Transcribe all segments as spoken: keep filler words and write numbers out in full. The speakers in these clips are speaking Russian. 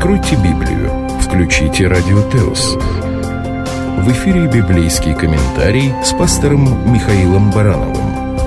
Откройте Библию, включите Радио Теос. В эфире библейский комментарий с пастором Михаилом Барановым.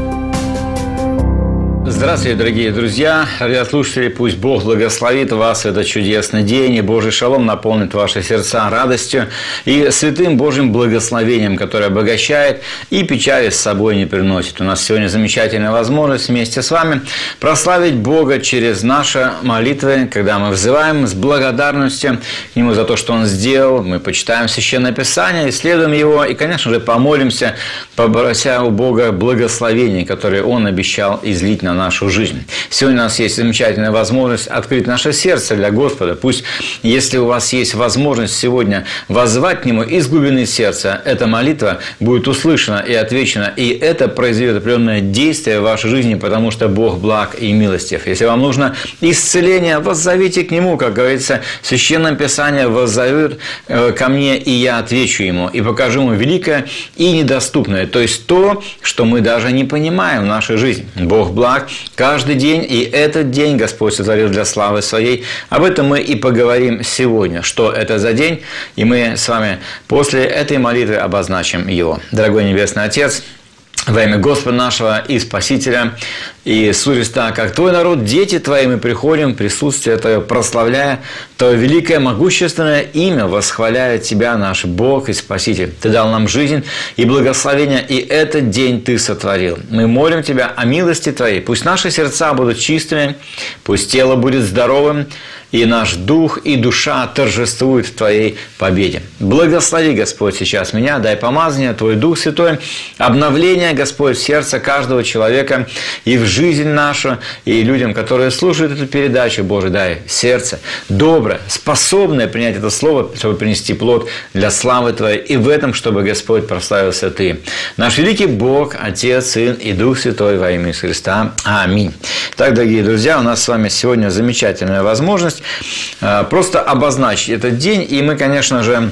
Здравствуйте, дорогие друзья, радиослушатели, пусть Бог благословит вас в этот чудесный день, и Божий шалом наполнит ваши сердца радостью и святым Божьим благословением, которое обогащает и печали с собой не приносит. У нас сегодня замечательная возможность вместе с вами прославить Бога через наши молитвы, когда мы взываем с благодарностью к Нему за то, что Он сделал, мы почитаем Священное Писание, исследуем его и, конечно же, помолимся, попрося у Бога благословений, которые Он обещал излить на нашу жизнь. Сегодня у нас есть замечательная возможность открыть наше сердце для Господа. Пусть, если у вас есть возможность сегодня воззвать к Нему из глубины сердца, эта молитва будет услышана и отвечена, и это произведет определенное действие в вашей жизни, потому что Бог благ и милостив. Если вам нужно исцеление, воззовите к Нему, как говорится в Священном Писании: «Воззовет ко мне, и я отвечу ему, и покажу ему великое и недоступное», то есть то, что мы даже не понимаем в нашей жизни. Бог благ каждый день, и этот день Господь сотворил для славы Своей. Об этом мы и поговорим сегодня, что это за день, и мы с вами после этой молитвы обозначим его. Дорогой Небесный Отец, во имя Господа нашего и Спасителя Иисуса Христа, как Твой народ, дети Твои, мы приходим в присутствие Твое, прославляя Твое великое, могущественное имя, восхваляя Тебя, наш Бог и Спаситель. Ты дал нам жизнь и благословение, и этот день Ты сотворил. Мы молим Тебя о милости Твоей. Пусть наши сердца будут чистыми, пусть тело будет здоровым, и наш дух и душа торжествуют в Твоей победе. Благослови, Господь, сейчас меня, дай помазание, Твой Дух Святой, обновление, Господь, в сердце каждого человека и в жизнь нашу, и людям, которые слушают эту передачу, Боже, дай сердце доброе, способное принять это слово, чтобы принести плод для славы Твоей, и в этом, чтобы, Господь, прославился Ты. Наш великий Бог, Отец, Сын и Дух Святой, во имя Иисуса Христа. Аминь. Так, дорогие друзья, у нас с вами сегодня замечательная возможность просто обозначить этот день, и мы, конечно же,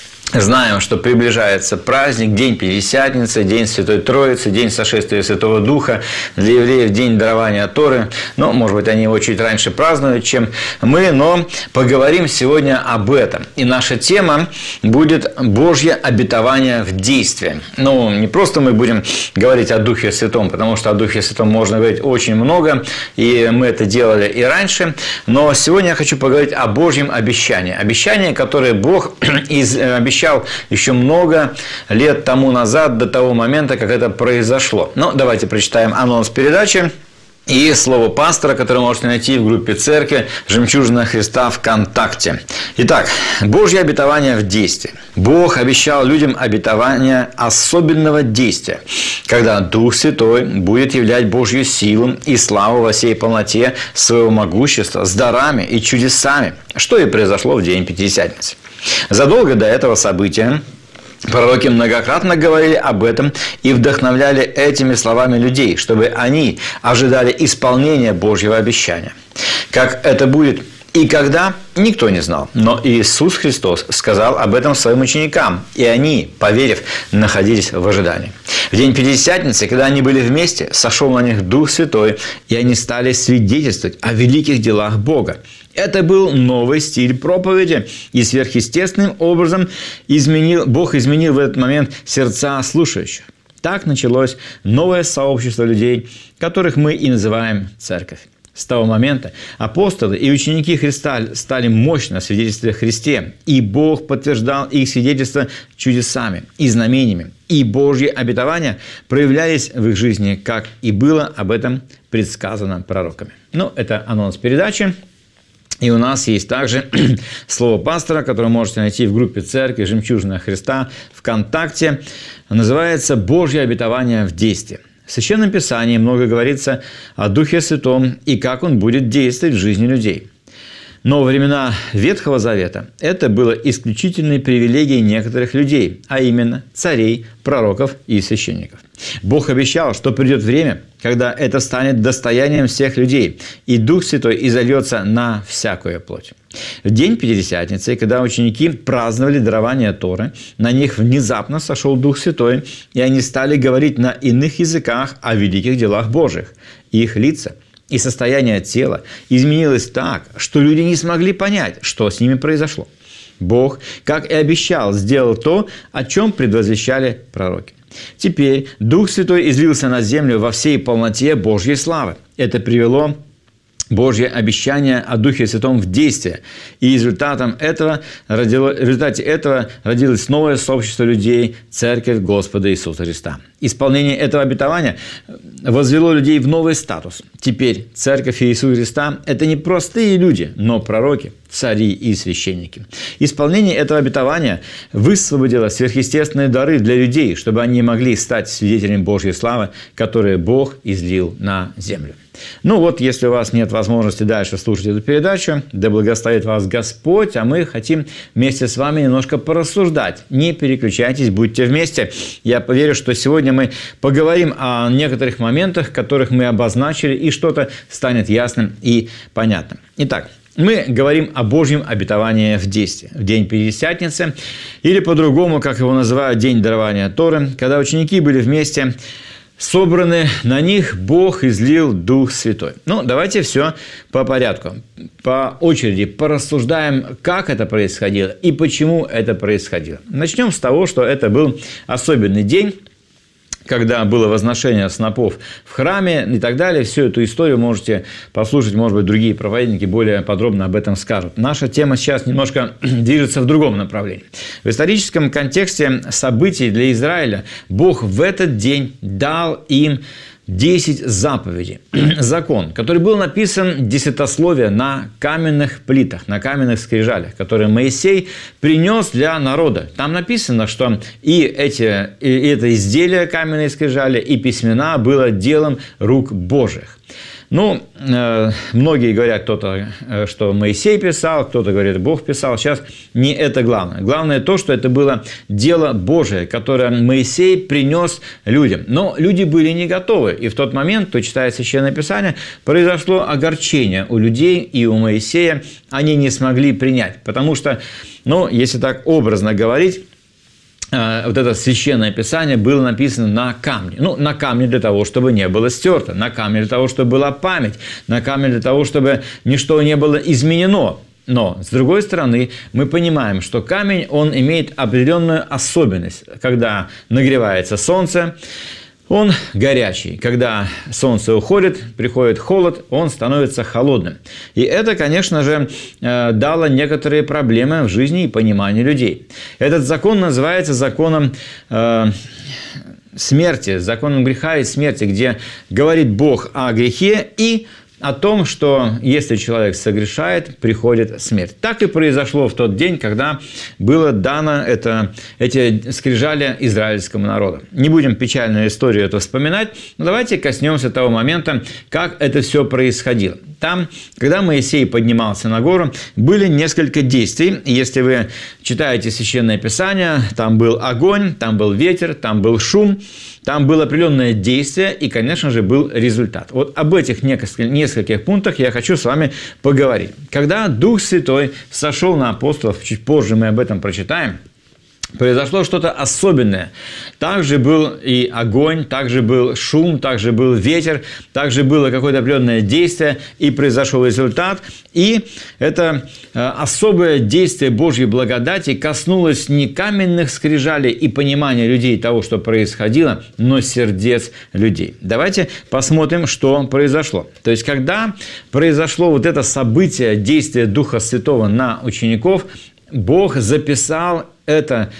знаем, что приближается праздник, День Пятидесятницы, День Святой Троицы, День Сошествия Святого Духа, для евреев День дарования Торы. Ну, может быть, они его чуть раньше празднуют, чем мы, но поговорим сегодня об этом. И наша тема будет «Божье обетование в действии». Ну, не просто мы будем говорить о Духе Святом, потому что о Духе Святом можно говорить очень много, и мы это делали и раньше, но сегодня я хочу поговорить о Божьем обещании. Обещание, которое Бог из обещал еще много лет тому назад, до того момента, как это произошло. Ну, давайте прочитаем анонс передачи и слово пастора, которое можете найти в группе церкви «Жемчужина Христа» ВКонтакте. Итак, Божье обетование в действии. Бог обещал людям обетование особенного действия, когда Дух Святой будет являть Божью силу и славу во всей полноте своего могущества с дарами и чудесами, что и произошло в день Пятидесятницы. Задолго до этого события пророки многократно говорили об этом и вдохновляли этими словами людей, чтобы они ожидали исполнения Божьего обещания. Как это будет и когда, никто не знал. Но Иисус Христос сказал об этом своим ученикам, и они, поверив, находились в ожидании. В день Пятидесятницы, когда они были вместе, сошел на них Дух Святой, и они стали свидетельствовать о великих делах Бога. Это был новый стиль проповеди, и сверхъестественным образом изменил, Бог изменил в этот момент сердца слушающих. Так началось новое сообщество людей, которых мы и называем церковь. С того момента апостолы и ученики Христа стали мощно свидетельствовать о Христе, и Бог подтверждал их свидетельство чудесами и знамениями, и Божьи обетования проявлялись в их жизни, как и было об этом предсказано пророками. Ну, это анонс передачи. И у нас есть также слово пастора, которое можете найти в группе церкви «Жемчужина Христа» ВКонтакте. Называется «Божье обетование в действии». В Священном Писании много говорится о Духе Святом и как Он будет действовать в жизни людей. Но во времена Ветхого Завета это было исключительной привилегией некоторых людей, а именно царей, пророков и священников. Бог обещал, что придет время, когда это станет достоянием всех людей, и Дух Святой изольется на всякую плоть. В день Пятидесятницы, когда ученики праздновали дарование Торы, на них внезапно сошел Дух Святой, и они стали говорить на иных языках о великих делах Божьих. Их лица и состояние тела изменилось так, что люди не смогли понять, что с ними произошло. Бог, как и обещал, сделал то, о чем предвозвещали пророки. Теперь Дух Святой излился на землю во всей полноте Божьей славы. Это привело Божье обещание о Духе Святом в действие. И результатом этого, родило, в результате этого родилось новое сообщество людей, Церковь Господа Иисуса Христа. Исполнение этого обетования возвело людей в новый статус. Теперь Церковь Иисуса Христа – это не простые люди, но пророки, цари и священники. Исполнение этого обетования высвободило сверхъестественные дары для людей, чтобы они могли стать свидетелями Божьей славы, которую Бог излил на землю. Ну вот, если у вас нет возможности дальше слушать эту передачу, да благословит вас Господь, а мы хотим вместе с вами немножко порассуждать. Не переключайтесь, будьте вместе. Я поверю, что сегодня мы поговорим о некоторых моментах, которых мы обозначили, и что-то станет ясным и понятным. Итак, мы говорим о Божьем обетовании в действии. В день Пятидесятницы, или по-другому, как его называют, день дарования Торы, когда ученики были вместе собраны, на них Бог излил Дух Святой. Ну, давайте все по порядку, по очереди порассуждаем, как это происходило и почему это происходило. Начнем с того, что это был особенный день, когда было возношение снопов в храме и так далее. Всю эту историю можете послушать, может быть, другие проповедники более подробно об этом скажут. Наша тема сейчас немножко движется в другом направлении. В историческом контексте событий для Израиля Бог в этот день дал им десять заповедей. Закон, который был написан десятословие на каменных плитах, на каменных скрижалях, которые Моисей принес для народа. Там написано, что и, эти, и это изделие каменные скрижали, и письмена было делом рук Божьих. Ну, многие говорят, кто-то, что Моисей писал, кто-то говорит, Бог писал. Сейчас не это главное. Главное то, что это было дело Божие, которое Моисей принес людям. Но люди были не готовы. И в тот момент, кто читает Священное Писание, произошло огорчение у людей и у Моисея. Они не смогли принять. Потому что, ну, если так образно говорить, вот это Священное Писание было написано на камне. Ну, на камне для того, чтобы не было стерто, на камне для того, чтобы была память, на камне для того, чтобы ничто не было изменено. Но, с другой стороны, мы понимаем, что камень, он имеет определенную особенность. Когда нагревается солнце, он горячий. Когда солнце уходит, приходит холод, он становится холодным. И это, конечно же, дало некоторые проблемы в жизни и понимании людей. Этот закон называется законом э, смерти, законом греха и смерти, где говорит Бог о грехе и о том, что если человек согрешает, приходит смерть. Так и произошло в тот день, когда было дано это, эти скрижали израильскому народу. Не будем печальную историю эту вспоминать, но давайте коснемся того момента, как это все происходило. Там, когда Моисей поднимался на гору, были несколько действий. Если вы читаете Священное Писание, там был огонь, там был ветер, там был шум, там было определенное действие и, конечно же, был результат. Вот об этих нескольких пунктах я хочу с вами поговорить. Когда Дух Святой сошел на апостолов, чуть позже мы об этом прочитаем, произошло что-то особенное. Также был и огонь, также был шум, также был ветер, также было какое-то определенное действие, и произошел результат. И это особое действие Божьей благодати коснулось не каменных скрижалей и понимания людей того, что происходило, но сердец людей. Давайте посмотрим, что произошло. То есть, когда произошло вот это событие, действие Духа Святого на учеников, Бог записал это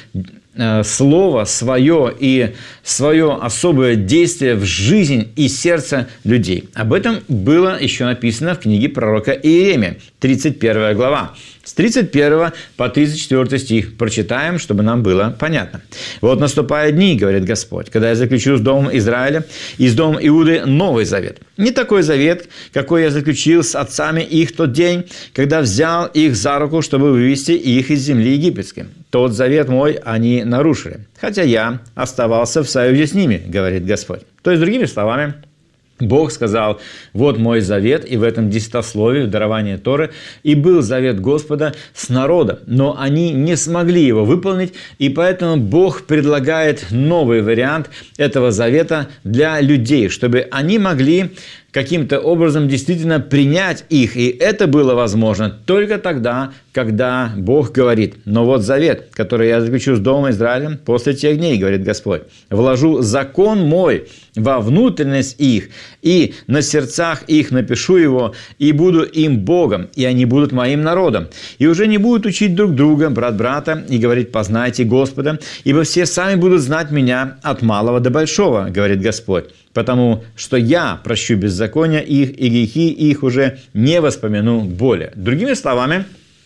слово свое и свое особое действие в жизнь и сердце людей. Об этом было еще написано в книге пророка Иеремии, тридцать первая глава. С тридцать первого по тридцать четвёртый стих прочитаем, чтобы нам было понятно. «Вот наступают дни, говорит Господь, когда я заключу с домом Израиля и с домом Иуды новый завет. Не такой завет, какой я заключил с отцами их в тот день, когда взял их за руку, чтобы вывести их из земли египетской. Тот завет мой они нарушили, хотя я оставался в союзе с ними, говорит Господь». То есть, другими словами, Бог сказал, вот мой завет, и в этом десятословии, в даровании Торы, и был завет Господа с народом, но они не смогли его выполнить, и поэтому Бог предлагает новый вариант этого завета для людей, чтобы они могли каким-то образом действительно принять их. И это было возможно только тогда, когда Бог говорит: «Но вот завет, который я заключу с Домом Израилем после тех дней, говорит Господь, вложу закон мой во внутренность их, и на сердцах их напишу его, и буду им Богом, и они будут моим народом. И уже не будут учить друг друга, брат брата, и говорить: познайте Господа, ибо все сами будут знать меня от малого до большого, говорит Господь, потому что я прощу беззакония их, и грехи их уже не воспомяну более». Другими словами,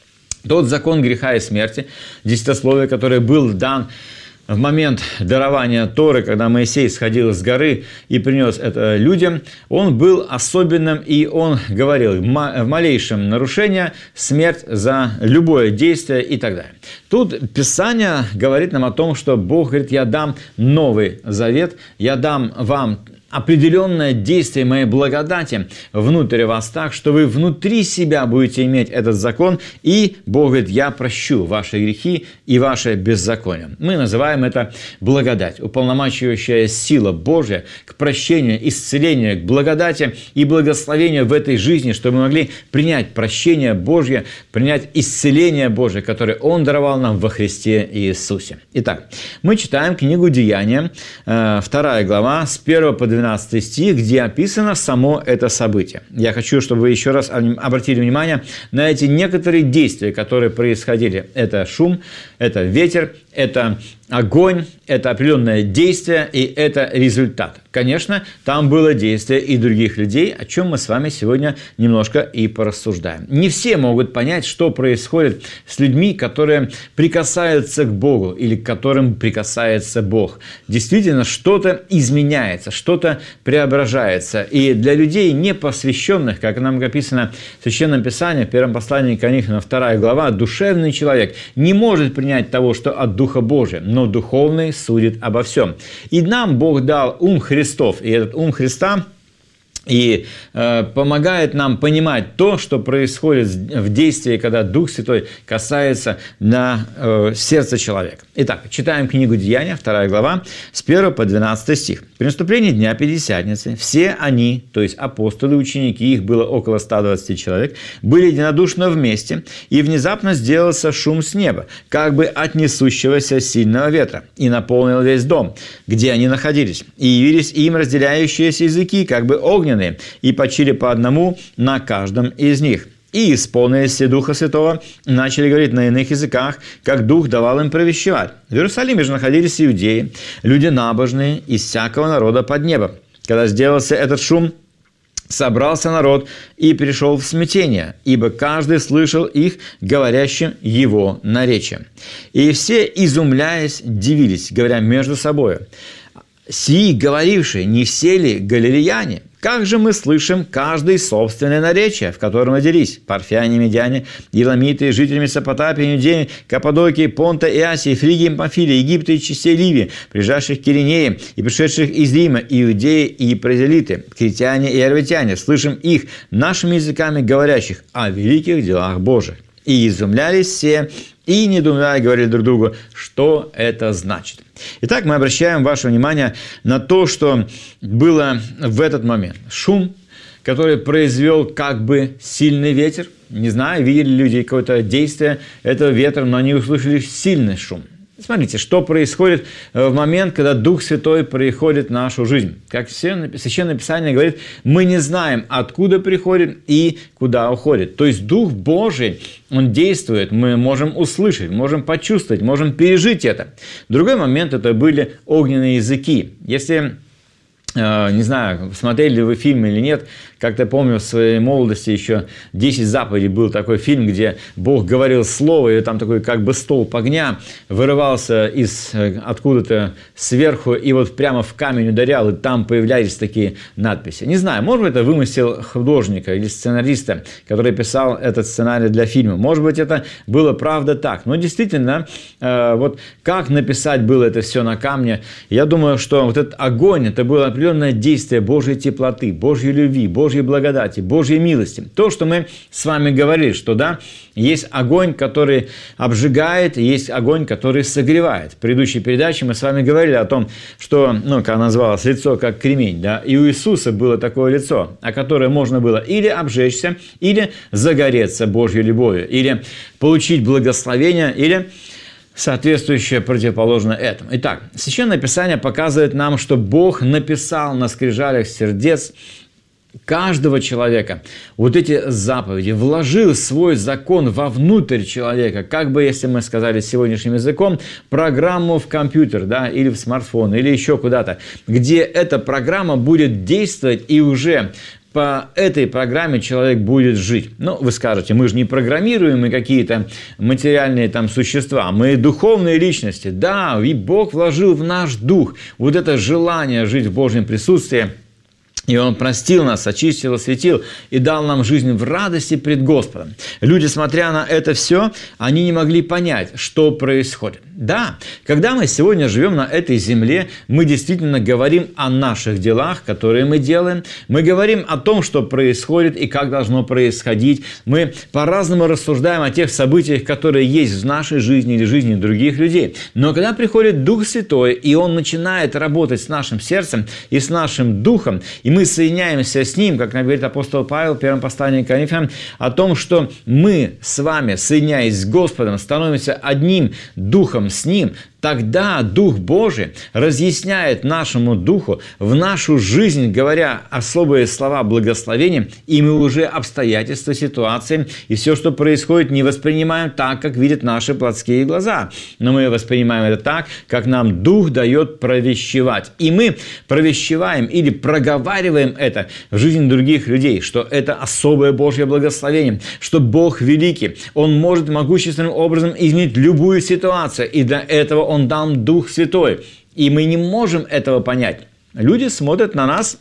тот закон греха и смерти, десятословие, который был дан в момент дарования Торы, когда Моисей сходил с горы и принес это людям, он был особенным, и он говорил: в малейшем нарушении смерть за любое действие и так далее. Тут Писание говорит нам о том, что Бог говорит: «Я дам новый завет, я дам вам определенное действие моей благодати внутрь вас так, что вы внутри себя будете иметь этот закон, и Бог говорит: я прощу ваши грехи и ваше беззаконие». Мы называем это благодать, уполномачивающая сила Божья к прощению, исцелению, к благодати и благословению в этой жизни, чтобы мы могли принять прощение Божье, принять исцеление Божье, которое Он даровал нам во Христе Иисусе. Итак, мы читаем книгу Деяния, вторая глава, с первого по двенадцатый стих, где описано само это событие. Я хочу, чтобы вы еще раз обратили внимание на эти некоторые действия, которые происходили. Это шум, это ветер, это огонь, это определенное действие, и это результат. Конечно, там было действие и других людей, о чем мы с вами сегодня немножко и порассуждаем. Не все могут понять, что происходит с людьми, которые прикасаются к Богу или к которым прикасается Бог. Действительно, что-то изменяется, что-то преображается. И для людей непосвященных, как нам написано в Священном Писании, в первом послании к Коринфянам, вторая глава, душевный человек не может принять того, что от Духа Божия, но духовный судит обо всем. И нам Бог дал ум Христов, и этот ум Христа и э, помогает нам понимать то, что происходит в действии, когда Дух Святой касается на э, сердце человека. Итак, читаем книгу Деяния, вторая глава, с первого по двенадцатый стих. «При наступлении Дня Пятидесятницы все они, то есть апостолы, ученики, их было около ста двадцати человек, были единодушно вместе, и внезапно сделался шум с неба, как бы от несущегося сильного ветра, и наполнил весь дом, где они находились. И явились им разделяющиеся языки, как бы огненные, и почили по одному на каждом из них. И исполнились все Духа Святого, начали говорить на иных языках, как Дух давал им провещевать. В Иерусалиме же находились иудеи, люди набожные из всякого народа под небом. Когда сделался этот шум, собрался народ и пришел в смятение, ибо каждый слышал их, говорящим его наречием. И все, изумляясь, дивились, говоря между собой: «Сии, говорившие, не все ли галилеяне? Как же мы слышим каждое собственное наречие, в котором родились парфяне, медяне, еламиты, жители Месопотамии, Иудеи, Каппадокии, Понта и Асии, Фригии, Памфилии, Египта и частей Ливии, прижавших к Киринее и пришедших из Рима, иудеи и прозелиты, критяне и арвитяне, слышим их нашими языками говорящих о великих делах Божьих. И изумлялись все, и недоумевая говорили друг другу, что это значит». Итак, мы обращаем ваше внимание на то, что было в этот момент. Шум, который произвел как бы сильный ветер. Не знаю, видели люди какое-то действие этого ветра, но они услышали сильный шум. Смотрите, что происходит в момент, когда Дух Святой приходит в нашу жизнь. Как Священное Писание говорит, мы не знаем, откуда приходит и куда уходит. То есть Дух Божий, Он действует, мы можем услышать, можем почувствовать, можем пережить это. Другой момент – это были огненные языки. Если, не знаю, смотрели ли вы фильм или нет, как-то помню в своей молодости еще «Десять заповедей» был такой фильм, где Бог говорил слово, и там такой как бы столб огня вырывался из откуда-то сверху и вот прямо в камень ударял, и там появлялись такие надписи. Не знаю, может быть, это вымысел художника или сценариста, который писал этот сценарий для фильма. Может быть, это было правда так. Но действительно, вот как написать было это все на камне, я думаю, что вот этот огонь, это было определенное действие Божьей теплоты, Божьей любви, Божьей Божьей благодати, Божьей милости. То, что мы с вами говорили, что да, есть огонь, который обжигает, есть огонь, который согревает. В предыдущей передаче мы с вами говорили о том, что, ну, как называлось, лицо как кремень, да, и у Иисуса было такое лицо, о которое можно было или обжечься, или загореться Божьей любовью, или получить благословение, или соответствующее противоположно этому. Итак, Священное Писание показывает нам, что Бог написал на скрижалях сердец каждого человека вот эти заповеди, вложил свой закон вовнутрь человека, как бы, если мы сказали сегодняшним языком, программу в компьютер, да, или в смартфон, или еще куда-то, где эта программа будет действовать, и уже по этой программе человек будет жить. Ну, вы скажете, мы же не программируемые какие-то материальные там существа, мы духовные личности. Да, и Бог вложил в наш дух вот это желание жить в Божьем присутствии. И Он простил нас, очистил, осветил и дал нам жизнь в радости пред Господом. Люди, смотря на это все, они не могли понять, что происходит. Да, когда мы сегодня живем на этой земле, мы действительно говорим о наших делах, которые мы делаем. Мы говорим о том, что происходит и как должно происходить. Мы по-разному рассуждаем о тех событиях, которые есть в нашей жизни или жизни других людей. Но когда приходит Дух Святой, и Он начинает работать с нашим сердцем и с нашим духом, и мы соединяемся с Ним, как говорит апостол Павел в первом послании к Коринфянам, о том, что мы с вами, соединяясь с Господом, становимся одним духом с Ним, тогда Дух Божий разъясняет нашему духу в нашу жизнь, говоря особые слова благословения, и мы уже обстоятельства, ситуации и все, что происходит, не воспринимаем так, как видят наши плотские глаза. Но мы воспринимаем это так, как нам Дух дает провещевать. И мы провещеваем или проговариваем это в жизнь других людей, что это особое Божье благословение, что Бог великий, Он может могущественным образом изменить любую ситуацию, и для этого Он дал Дух Святой. И мы не можем этого понять. Люди смотрят на нас,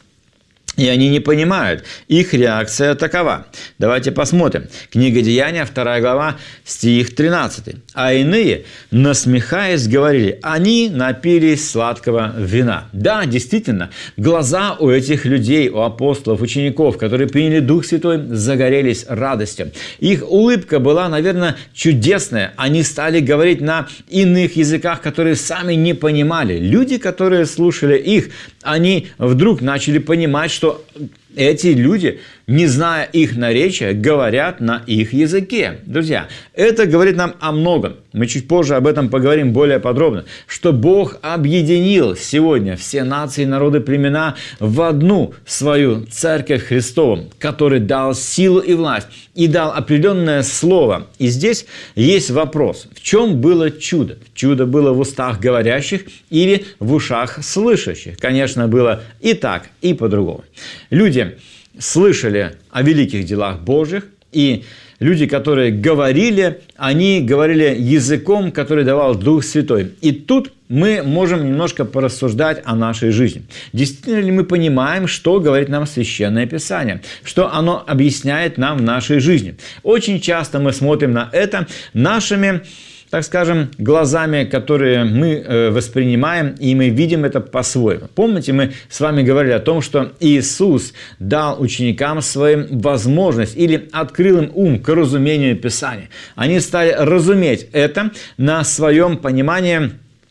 и они не понимают. Их реакция такова. Давайте посмотрим. Книга Деяния, вторая глава, стих тринадцатый. «А иные, насмехаясь, говорили, они напились сладкого вина». Да, действительно, глаза у этих людей, у апостолов, учеников, которые приняли Дух Святой, загорелись радостью. Их улыбка была, наверное, чудесная. Они стали говорить на иных языках, которые сами не понимали. Люди, которые слушали их, они вдруг начали понимать, что эти люди, не зная их наречия, говорят на их языке. Друзья, это говорит нам о многом. Мы чуть позже об этом поговорим более подробно. Что Бог объединил сегодня все нации, народы, племена в одну свою Церковь Христову, который дал силу и власть и дал определенное слово. И здесь есть вопрос. В чем было чудо? Чудо было в устах говорящих или в ушах слышащих? Конечно, было и так, и по-другому. Люди слышали о великих делах Божьих, и люди, которые говорили, они говорили языком, который давал Дух Святой. И тут мы можем немножко порассуждать о нашей жизни. Действительно ли мы понимаем, что говорит нам Священное Писание? Что оно объясняет нам в нашей жизни? Очень часто мы смотрим на это нашими, так скажем, глазами, которые мы воспринимаем, и мы видим это по-своему. Помните, мы с вами говорили о том, что Иисус дал ученикам своим возможность или открыл им ум к разумению Писания. Они стали разуметь это на своем понимании,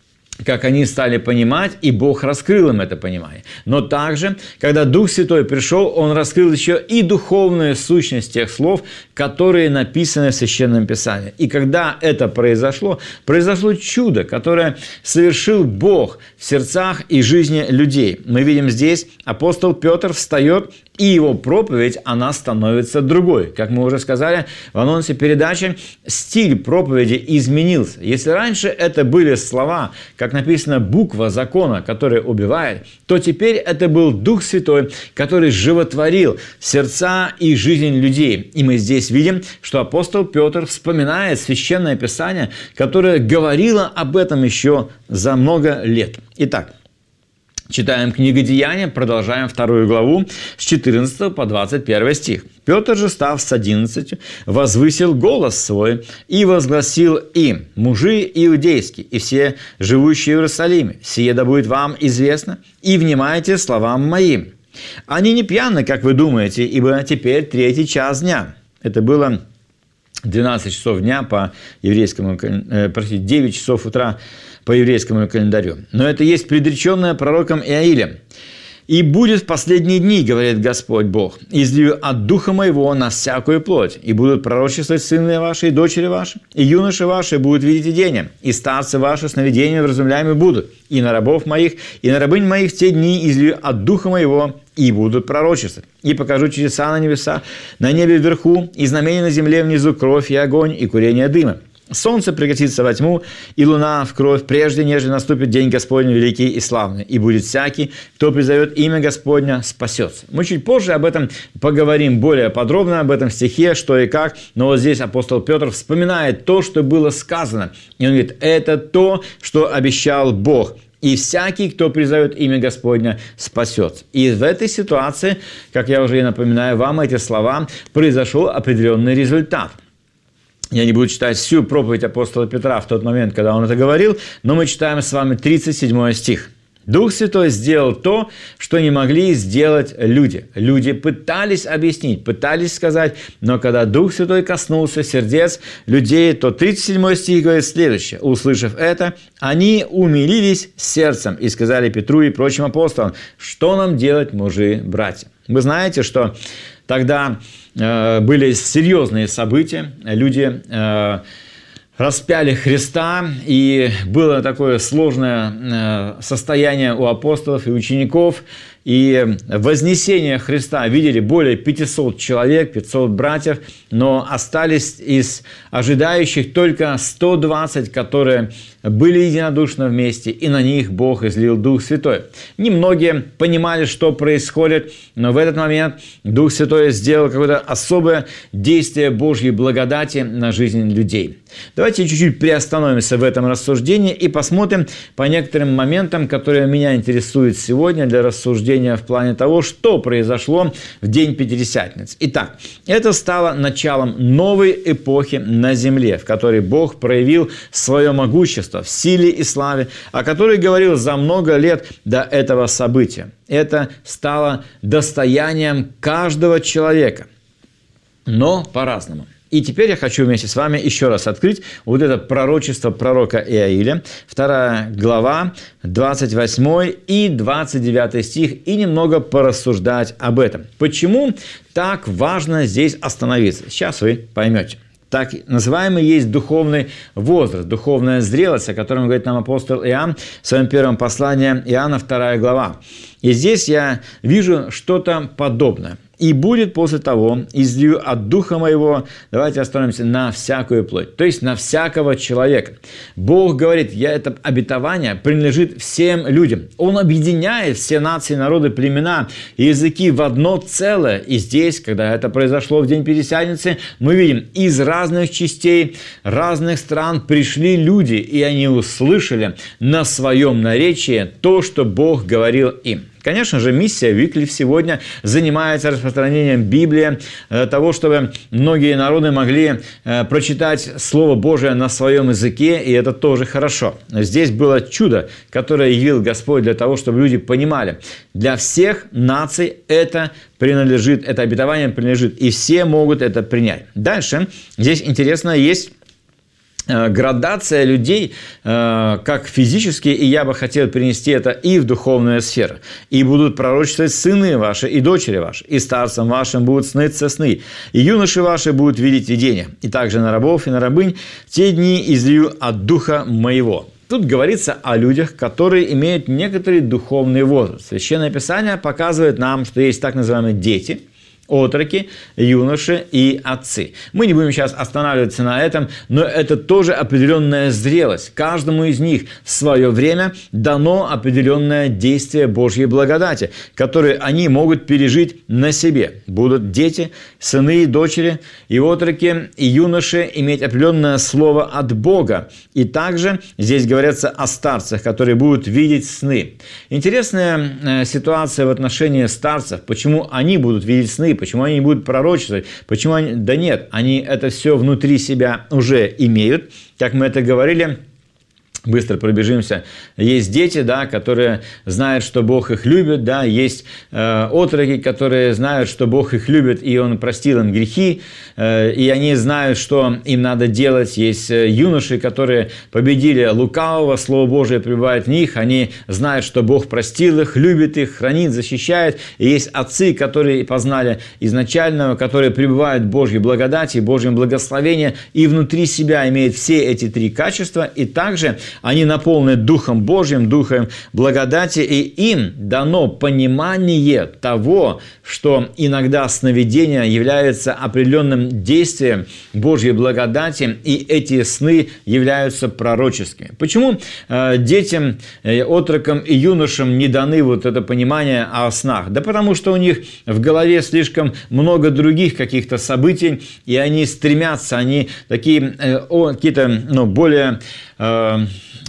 как они стали понимать, и Бог раскрыл им это понимание. Но также, когда Дух Святой пришел, Он раскрыл еще и духовную сущность тех слов, которые написаны в Священном Писании. И когда это произошло, произошло чудо, которое совершил Бог в сердцах и жизни людей. Мы видим здесь, апостол Петр встает, и его проповедь, она становится другой. Как мы уже сказали в анонсе передачи, стиль проповеди изменился. Если раньше это были слова, как написано, буква закона, которая убивает, то теперь это был Дух Святой, который животворил сердца и жизнь людей. И мы здесь видим, что апостол Петр вспоминает Священное Писание, которое говорило об этом еще за много лет. Итак, читаем книгу Деяния, продолжаем вторую главу с четырнадцатого по двадцать первый стих. «Петр же, став с одиннадцатью, возвысил голос свой и возгласил им: мужи иудейские и все живущие в Иерусалиме, сие да будет вам известно, и внимайте словам моим. Они не пьяны, как вы думаете, ибо теперь третий час дня». Это было двенадцать часов дня по еврейскому, простите, девять часов утра по еврейскому календарю. Но это есть предреченное пророком Иаилем. «И будет в последние дни, говорит Господь Бог, излию от Духа Моего на всякую плоть, и будут пророчествовать сыны ваши и дочери ваши, и юноши ваши будут видеть видения, и старцы ваши сновидения вразумляемы будут, и на рабов моих, и на рабынь моих в те дни излию от Духа Моего, и будут пророчествовать. И покажу чудеса на небеса, на небе вверху, и знамения на земле внизу, кровь и огонь, и курение дыма. Солнце превратится во тьму, и луна в кровь, прежде нежели наступит день Господень великий и славный. И будет всякий, кто призовет имя Господня, спасется». Мы чуть позже об этом поговорим более подробно, об этом стихе, что и как. Но вот здесь апостол Петр вспоминает то, что было сказано. И он говорит, это то, что обещал Бог. «И всякий, кто призовет имя Господня, спасется». И в этой ситуации, как я уже и напоминаю вам эти слова, произошел определенный результат. Я не буду читать всю проповедь апостола Петра в тот момент, когда он это говорил, но мы читаем с вами тридцать седьмой стих. «Дух Святой сделал то, что не могли сделать люди». Люди пытались объяснить, пытались сказать, но когда Дух Святой коснулся сердец людей, то тридцать седьмой стих говорит следующее. «Услышав это, они умилились сердцем и сказали Петру и прочим апостолам, что нам делать, мужи, братья». Вы знаете, что тогда э, были серьезные события, люди э, распяли Христа, и было такое сложное э, состояние у апостолов и учеников, и вознесение Христа видели более пятисот человек, пятьсот братьев, но остались из ожидающих только сто двадцать, которые были единодушно вместе, и на них Бог излил Дух Святой. Немногие понимали, что происходит, но в этот момент Дух Святой сделал какое-то особое действие Божьей благодати на жизнь людей. Давайте чуть-чуть приостановимся в этом рассуждении и посмотрим по некоторым моментам, которые меня интересуют сегодня для рассуждения в плане того, что произошло в день Пятидесятницы. Итак, это стало началом новой эпохи на земле, в которой Бог проявил свое могущество в силе и славе, о которой говорил за много лет до этого события. Это стало достоянием каждого человека, но по-разному. И теперь я хочу вместе с вами еще раз открыть вот это пророчество пророка Иаиля, вторая глава, двадцать восьмой и двадцать девятый стих, и немного порассуждать об этом. Почему так важно здесь остановиться? Сейчас вы поймете. Так называемый есть духовный возраст, духовная зрелость, о котором говорит нам апостол Иоанн в своем первом послании, Иоанна, вторая глава. И здесь я вижу что-то подобное. «И будет после того, излию от Духа Моего», давайте остановимся, «на всякую плоть», то есть на всякого человека. Бог говорит, я это обетование принадлежит всем людям. Он объединяет все нации, народы, племена и языки в одно целое. И здесь, когда это произошло в день Пятидесятницы, мы видим, из разных частей, разных стран пришли люди, и они услышали на своем наречии то, что Бог говорил им. Конечно же, миссия Wycliffe сегодня занимается распространением Библии, того, чтобы многие народы могли прочитать Слово Божие на своем языке, и это тоже хорошо. Здесь было чудо, которое явил Господь для того, чтобы люди понимали. Для всех наций это принадлежит, это обетование принадлежит, и все могут это принять. Дальше, здесь интересно, есть градация людей, как физически, и я бы хотел перенести это и в духовную сферу. «И будут пророчествовать сыны ваши и дочери ваши, и старцам вашим будут сниться сны, и юноши ваши будут видеть видения, и также на рабов и на рабынь в те дни излию от Духа Моего». Тут говорится о людях, которые имеют некоторый духовный возраст. Священное Писание показывает нам, что есть так называемые дети, отроки, юноши и отцы. Мы не будем сейчас останавливаться на этом, но это тоже определенная зрелость. Каждому из них в свое время дано определенное действие Божьей благодати, которое они могут пережить на себе. Будут дети, сыны и дочери, и отроки, и юноши иметь определенное слово от Бога. И также здесь говорится о старцах, которые будут видеть сны. Интересная ситуация в отношении старцев. Почему они будут видеть сны? Почему они не будут пророчествовать? Почему они... Да нет, они это все внутри себя уже имеют. Как мы это говорили быстро пробежимся. Есть дети, да, которые знают, что Бог их любит, да, есть э, отроки, которые знают, что Бог их любит, и Он простил им грехи, э, и они знают, что им надо делать. Есть э, юноши, которые победили лукавого, Слово Божие пребывает в них, они знают, что Бог простил их, любит их, хранит, защищает. И есть отцы, которые познали изначального, которые пребывают в Божьей благодати, Божьем благословении, и внутри себя имеют все эти три качества, и также они наполнены Духом Божьим, Духом благодати, и им дано понимание того, что иногда сновидения являются определенным действием Божьей благодати, и эти сны являются пророческими. Почему э, детям, э, отрокам и юношам не даны вот это понимание о снах? Да потому что у них в голове слишком много других каких-то событий, и они стремятся, они такие э, о, какие-то ну, более... Э,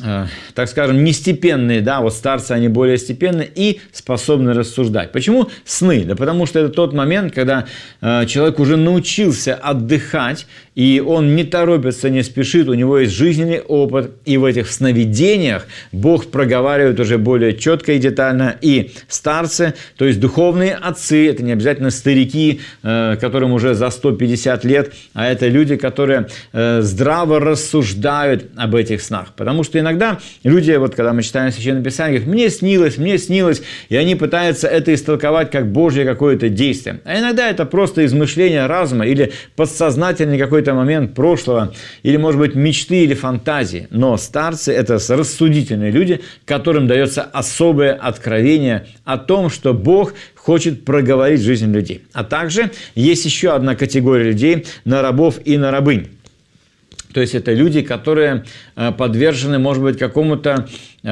так скажем, нестепенные, да, вот старцы, они более степенные и способны рассуждать. Почему сны? Да потому что это тот момент, когда э, человек уже научился отдыхать, и он не торопится, не спешит, у него есть жизненный опыт, и в этих сновидениях Бог проговаривает уже более четко и детально, и старцы, то есть духовные отцы, это не обязательно старики, э, которым уже за сто пятьдесят лет, а это люди, которые э, здраво рассуждают об этих снах, потому что иногда люди, вот когда мы читаем Священное Писание, говорят, мне снилось, мне снилось, и они пытаются это истолковать как Божье какое-то действие. А иногда это просто измышление разума или подсознательный какой-то момент прошлого, или, может быть, мечты или фантазии. Но старцы – это рассудительные люди, которым дается особое откровение о том, что Бог хочет проговорить жизнь людей. А также есть еще одна категория людей – на рабов и на рабынь. То есть это люди, которые подвержены, может быть, какому-то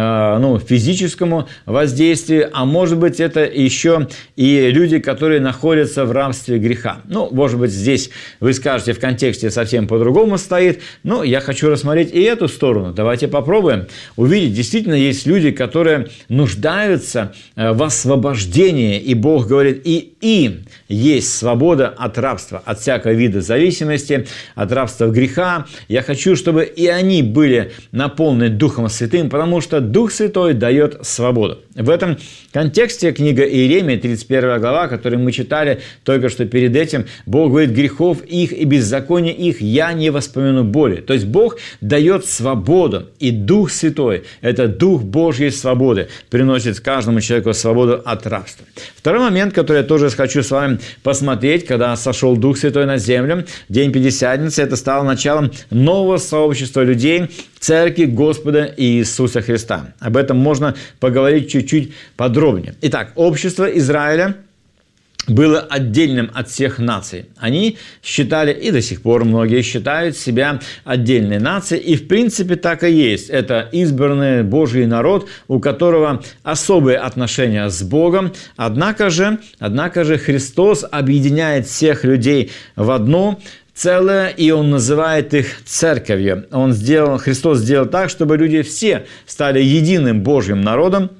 ну, физическому воздействию, а может быть, это еще и люди, которые находятся в рабстве греха. Ну, может быть, здесь вы скажете, в контексте совсем по-другому стоит, но я хочу рассмотреть и эту сторону. Давайте попробуем увидеть. Действительно, есть люди, которые нуждаются в освобождении, и Бог говорит, и им есть свобода от рабства, от всякого вида зависимости, от рабства греха. Я хочу, чтобы и они были наполнены Духом Святым, потому что Дух Святой дает свободу. В этом контексте книга Иеремии, тридцать первая глава, которую мы читали только что перед этим, Бог говорит, грехов их и беззакония их я не воспомяну более. То есть Бог дает свободу, и Дух Святой, это Дух Божьей свободы, приносит каждому человеку свободу от рабства. Второй момент, который я тоже хочу с вами посмотреть, когда сошел Дух Святой на землю, день Пятидесятницы, это стало началом нового сообщества людей, Церкви Господа Иисуса Христа. Об этом можно поговорить чуть-чуть подробнее. Итак, общество Израиля было отдельным от всех наций. Они считали, и до сих пор многие считают себя отдельной нацией, и в принципе так и есть. Это избранный Божий народ, у которого особые отношения с Богом. Однако же, однако же Христос объединяет всех людей в одно целое, и Он называет их церковью. Он сделал, Христос сделал так, чтобы люди все стали единым Божьим народом.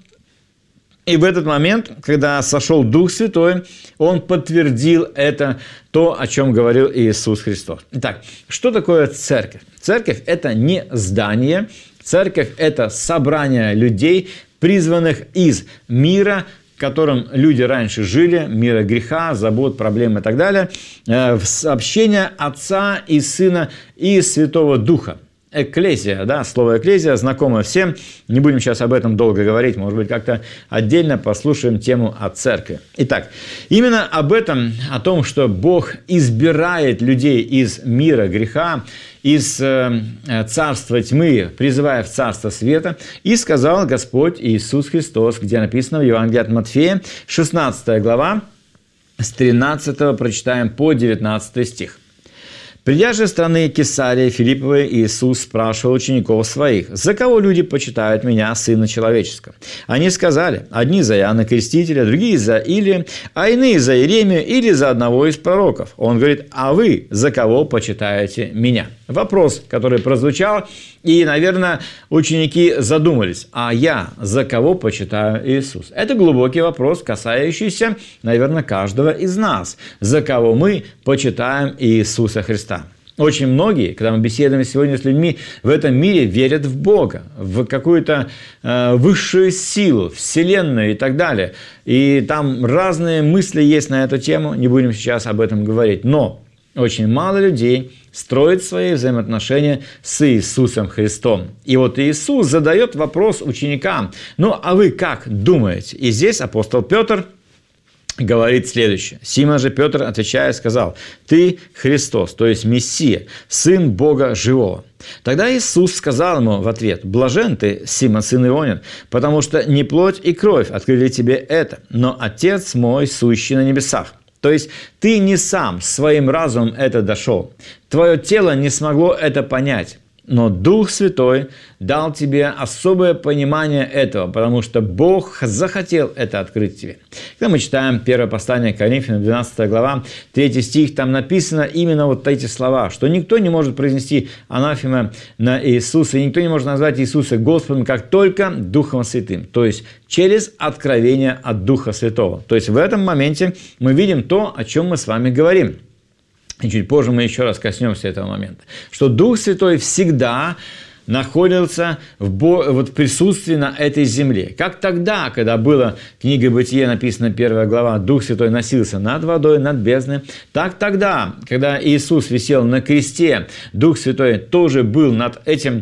И в этот момент, когда сошел Дух Святой, Он подтвердил это, то, о чем говорил Иисус Христос. Итак, что такое церковь? Церковь – это не здание, церковь – это собрание людей, призванных из мира, в котором люди раньше жили, мира греха, забот, проблем и так далее, в общение Отца и Сына и Святого Духа. Экклезия, да, слово экклезия знакомо всем, не будем сейчас об этом долго говорить, может быть, как-то отдельно послушаем тему о церкви. Итак, именно об этом, о том, что Бог избирает людей из мира греха, из э, царства тьмы, призывая в царство света, и сказал Господь Иисус Христос, где написано в Евангелии от Матфея, шестнадцатая глава, с тринадцатого прочитаем по девятнадцатый стих. «Придя же из страны Кесарии Филипповой, Иисус спрашивал учеников своих, за кого люди почитают меня, Сына Человеческого? Они сказали, одни за Иоанна Крестителя, другие за Илию, а иные за Иеремию или за одного из пророков. Он говорит, а вы за кого почитаете меня?» Вопрос, который прозвучал, и, наверное, ученики задумались, а я за кого почитаю Иисуса? Это глубокий вопрос, касающийся, наверное, каждого из нас. За кого мы почитаем Иисуса Христа? Очень многие, когда мы беседуем сегодня с людьми, в этом мире верят в Бога, в какую-то э, высшую силу, Вселенную и так далее. И там разные мысли есть на эту тему, не будем сейчас об этом говорить. Но очень мало людей строит свои взаимоотношения с Иисусом Христом. И вот Иисус задает вопрос ученикам: ну, а вы как думаете? И здесь апостол Петр говорит следующее. Симон же Петр, отвечая, сказал: «Ты Христос, то есть Мессия, Сын Бога Живого». Тогда Иисус сказал ему в ответ: «Блажен ты, Симон, сын Ионин, потому что не плоть и кровь открыли тебе это, но Отец мой, сущий на небесах». То есть ты не сам своим разумом это дошел. Твое тело не смогло это понять. Но Дух Святой дал тебе особое понимание этого, потому что Бог захотел это открыть тебе. Когда мы читаем первое послание к Коринфянам, двенадцатая глава, третий стих, там написано именно вот эти слова, что никто не может произнести анафема на Иисуса, и никто не может назвать Иисуса Господом, как только Духом Святым, то есть через откровение от Духа Святого. То есть в этом моменте мы видим то, о чем мы с вами говорим. И чуть позже мы еще раз коснемся этого момента. Что Дух Святой всегда находился в, бо... вот в присутствии на этой земле. Как тогда, когда была книга Бытия, написана первая глава, Дух Святой носился над водой, над бездной, так тогда, когда Иисус висел на кресте, Дух Святой тоже был над этим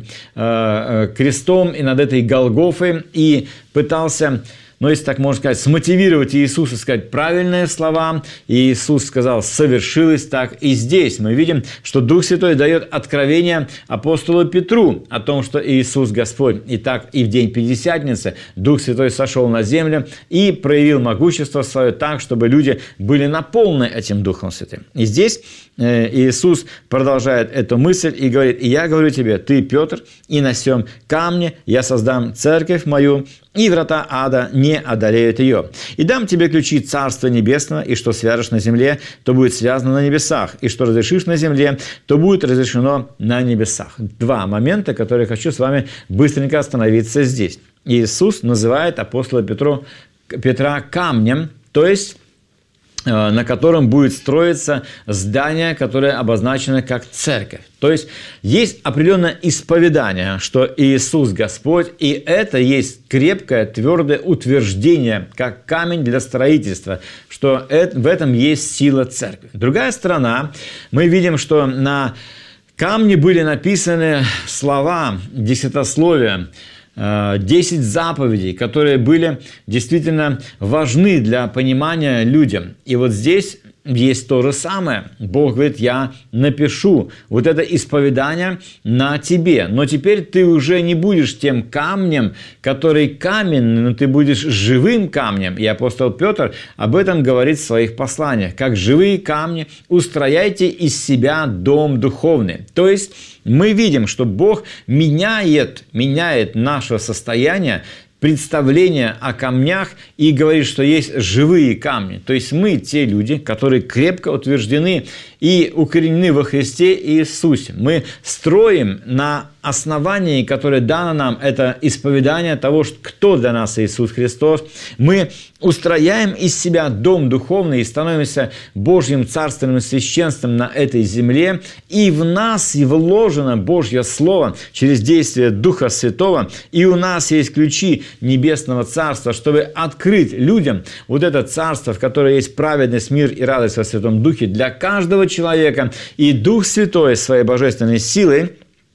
э, крестом и над этой Голгофой и пытался... Но если так можно сказать, смотивировать Иисуса, сказать правильные слова. И Иисус сказал: совершилось так. И здесь мы видим, что Дух Святой дает откровение апостолу Петру о том, что Иисус Господь. И так и в день Пятидесятницы Дух Святой сошел на землю и проявил могущество свое так, чтобы люди были наполнены этим Духом Святым. И здесь Иисус продолжает эту мысль и говорит: «И я говорю тебе, ты, Петр, и на сем камне я создам церковь мою, и врата ада не одолеют ее. И дам тебе ключи Царства Небесного, и что свяжешь на земле, то будет связано на небесах, и что разрешишь на земле, то будет разрешено на небесах». Два момента, которые хочу с вами быстренько остановиться здесь. Иисус называет апостола Петру, Петра камнем, то есть на котором будет строиться здание, которое обозначено как церковь. То есть есть определенное исповедание, что Иисус Господь, и это есть крепкое, твердое утверждение, как камень для строительства, что это, в этом есть сила церкви. Другая сторона, мы видим, что на камне были написаны слова десятословия, десять заповедей, которые были действительно важны для понимания людям. И вот здесь есть то же самое. Бог говорит: я напишу вот это исповедание на тебе. Но теперь ты уже не будешь тем камнем, который каменный, но ты будешь живым камнем. И апостол Петр об этом говорит в своих посланиях. Как живые камни устрояйте из себя дом духовный. То есть мы видим, что Бог меняет, меняет наше состояние, представление о камнях и говорит, что есть живые камни. То есть мы те люди, которые крепко утверждены и укоренены во Христе Иисусе. Мы строим на основании, которое дано нам, это исповедание того, кто для нас Иисус Христос. Мы устрояем из себя дом духовный и становимся Божьим царственным священством на этой земле. И в нас и вложено Божье Слово через действие Духа Святого. И у нас есть ключи Небесного Царства, чтобы открыть людям вот это Царство, в которое есть праведность, мир и радость во Святом Духе для каждого человека. И Дух Святой своей божественной силой,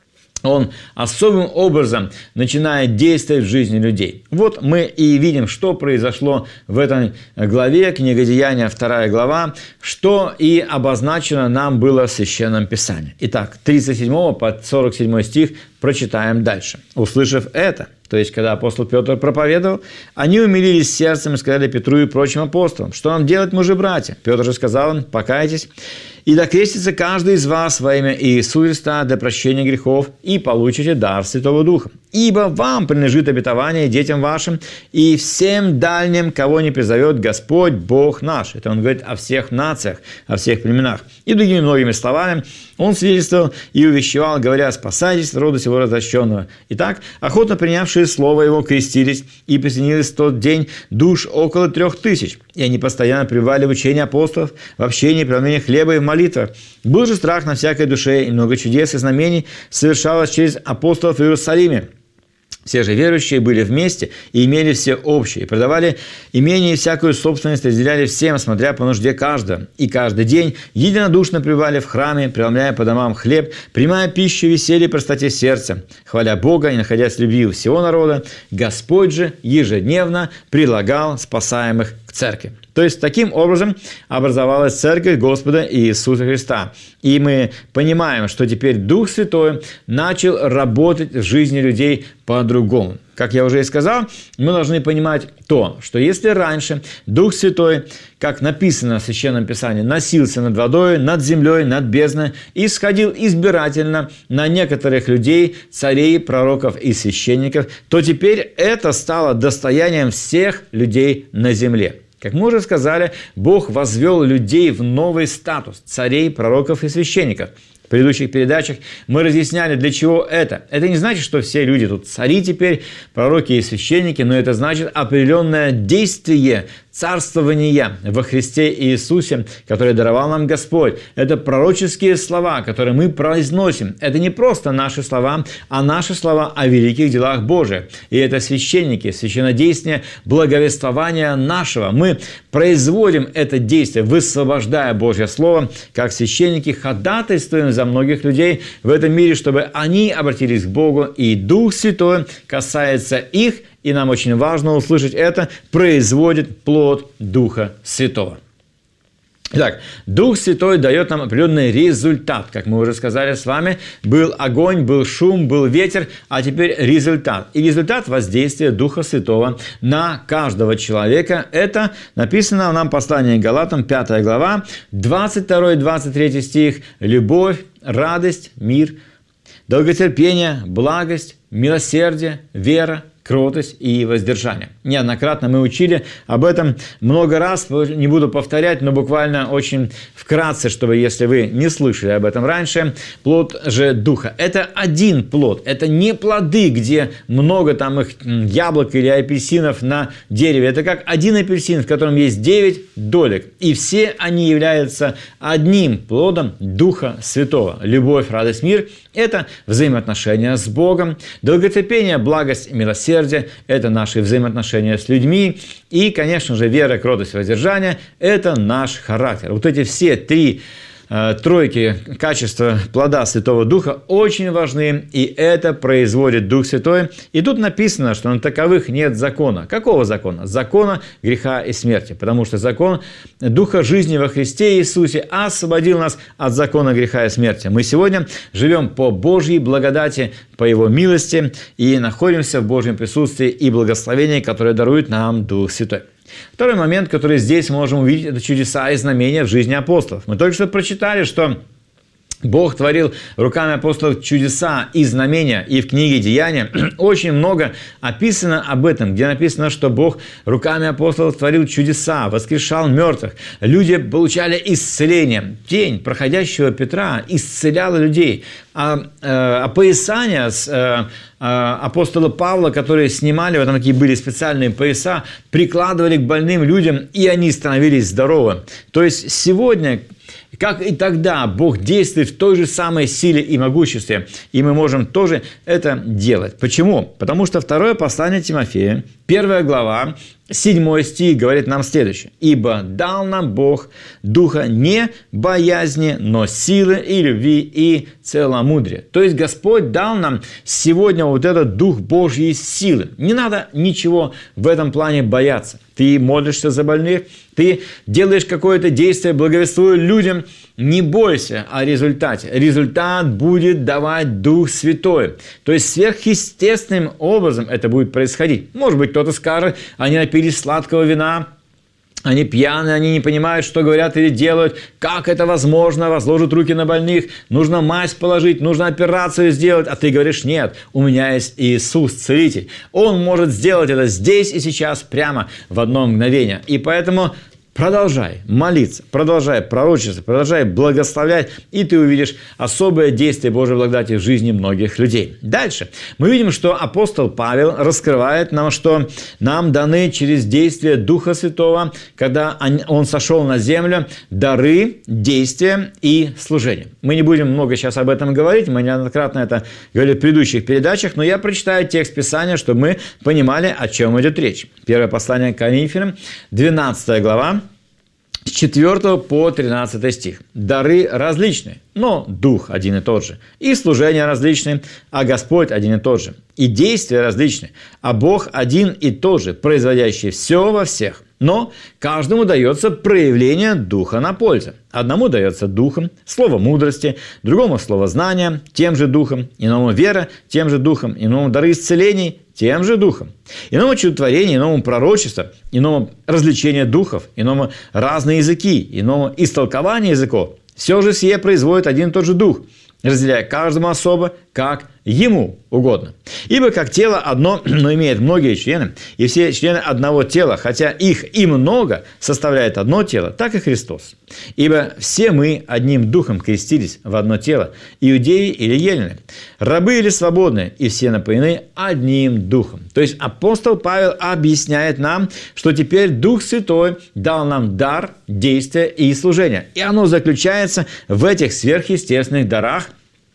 он особым образом начинает действовать в жизни людей. Вот мы и видим, что произошло в этой главе, книга Деяния, вторая глава, что и обозначено нам было в Священном Писании. Итак, тридцать седьмой по сорок седьмой стих прочитаем дальше. «Услышав это», то есть, когда апостол Петр проповедовал, они умилились сердцем и сказали Петру и прочим апостолам: «Что нам делать, мужи братья?» Петр же сказал им: «Покайтесь, и докрестится каждый из вас во имя Иисуса Христа для прощения грехов, и получите дар Святого Духа. Ибо вам принадлежит обетование детям вашим и всем дальним, кого не призовет Господь Бог наш». Это он говорит о всех нациях, о всех племенах. И другими многими словами он свидетельствовал и увещевал, говоря: «Спасайтесь рода сего его развращенного. Итак, охотно принявшие слово его крестились, и присоединилось в тот день душ около трех тысяч. И они постоянно пребывали в учении апостолов, в общении, преломлении хлеба и в молитвах. Был же страх на всякой душе, и много чудес и знамений совершалось через апостолов в Иерусалиме. Все же верующие были вместе и имели все общее, и продавали имение и всякую собственность, разделяли всем, смотря по нужде каждого. И каждый день единодушно пребывали в храме, преломляя по домам хлеб, принимая пищу, веселье и простоте сердца, хваля Бога и находясь в любви у всего народа, Господь же ежедневно прилагал спасаемых к церкви. То есть, таким образом образовалась Церковь Господа Иисуса Христа. И мы понимаем, что теперь Дух Святой начал работать в жизни людей по-другому. Как я уже и сказал, мы должны понимать то, что если раньше Дух Святой, как написано в Священном Писании, носился над водой, над землей, над бездной, и сходил избирательно на некоторых людей, царей, пророков и священников, то теперь это стало достоянием всех людей на земле. Как мы уже сказали, Бог возвел людей в новый статус – царей, пророков и священников. В предыдущих передачах мы разъясняли, для чего это. Это не значит, что все люди тут цари теперь, пророки и священники, но это значит определенное действие царствования во Христе Иисусе, которое даровал нам Господь. Это пророческие слова, которые мы произносим. Это не просто наши слова, а наши слова о великих делах Божьих. И это священники, священнодействие, благовествования нашего. Мы производим это действие, высвобождая Божье Слово, как священники ходатайствуем за многих людей в этом мире, чтобы они обратились к Богу, и Дух Святой касается их, и нам очень важно услышать это, производит плод Духа Святого. Итак, Дух Святой дает нам определенный результат. Как мы уже сказали с вами, был огонь, был шум, был ветер, а теперь результат. И результат воздействия Духа Святого на каждого человека. Это написано нам в послании к Галатам, пятая глава, двадцать второй двадцать третий стих. Любовь, радость, мир, долготерпение, благость, милосердие, вера, кротость и воздержание. Неоднократно мы учили об этом много раз, не буду повторять, но буквально очень вкратце, чтобы, если вы не слышали об этом раньше, плод же Духа. Это один плод, это не плоды, где много там их яблок или апельсинов на дереве. Это как один апельсин, в котором есть девять долек. И все они являются одним плодом Духа Святого. Любовь, радость, мир – это взаимоотношения с Богом. Долготерпение, благость и милосердие – это наши взаимоотношения с людьми. И, конечно же, вера, кротость, воздержание – это наш характер. Вот эти все три э, тройки качества плода Святого Духа очень важны, и это производит Дух Святой. И тут написано, что на таковых нет закона. Какого закона? Закона греха и смерти. Потому что закон Духа жизни во Христе Иисусе освободил нас от закона греха и смерти. Мы сегодня живем по Божьей благодати, по Его милости, и находимся в Божьем присутствии и благословении, которое дарует нам Дух Святой. Второй момент, который здесь можем увидеть, это чудеса и знамения в жизни апостолов. Мы только что прочитали, что Бог творил руками апостолов чудеса и знамения, и в книге «Деяния» очень много описано об этом, где написано, что Бог руками апостолов творил чудеса, воскрешал мертвых, люди получали исцеление. Тень проходящего Петра исцеляла людей. А, а поясания с а, а, апостола Павла, которые снимали, вот там такие были специальные пояса, прикладывали к больным людям, и они становились здоровы. То есть сегодня, как и тогда, Бог действует в той же самой силе и могуществе, и мы можем тоже это делать. Почему? Потому что второе послание Тимофея, первая глава, седьмой стих говорит нам следующее. «Ибо дал нам Бог духа не боязни, но силы и любви и целомудрия». То есть Господь дал нам сегодня вот этот дух Божьей силы. Не надо ничего в этом плане бояться. Ты молишься за больных, ты делаешь какое-то действие, благовествуя людям, не бойся о результате. Результат будет давать Дух Святой. То есть сверхъестественным образом это будет происходить. Может быть, кто-то скажет, они напились сладкого вина, они пьяные, они не понимают, что говорят или делают. Как это возможно? Возложат руки на больных, нужно мазь положить, нужно операцию сделать. А ты говоришь, нет, у меня есть Иисус, Целитель. Он может сделать это здесь и сейчас, прямо в одно мгновение. И поэтому Продолжай молиться, продолжай пророчествовать, продолжай благословлять, и ты увидишь особое действие Божьей благодати в жизни многих людей. Дальше мы видим, что апостол Павел раскрывает нам, что нам даны через действие Духа Святого, когда он сошел на землю, дары, действия и служение. Мы не будем много сейчас об этом говорить, мы неоднократно это говорили в предыдущих передачах, но я прочитаю текст Писания, чтобы мы понимали, о чем идет речь. Первое послание к Коринфянам, двенадцатая глава, с четвёртого по тринадцатый стих. Дары различные, но Дух один и тот же. И служения различные, а Господь один и тот же. И действия различные, а Бог один и тот же, производящий все во всех. Но каждому дается проявление Духа на пользу. Одному дается Духом слово мудрости, другому слово знания, тем же Духом, иному вера, тем же Духом, иному дары исцелений, тем же Духом, иному чудотворение, иному пророчество, иному развлечение духов, иному разные языки, иному истолкование языков. Все же сие производит один и тот же Дух, разделяя каждому особо, как ему угодно. Ибо как тело одно, но имеет многие члены, и все члены одного тела, хотя их и много, составляет одно тело, так и Христос. Ибо все мы одним духом крестились в одно тело, иудеи или елены, рабы или свободные, и все напоены одним духом. То есть апостол Павел объясняет нам, что теперь Дух Святой дал нам дар, действия и служения. И оно заключается в этих сверхъестественных дарах,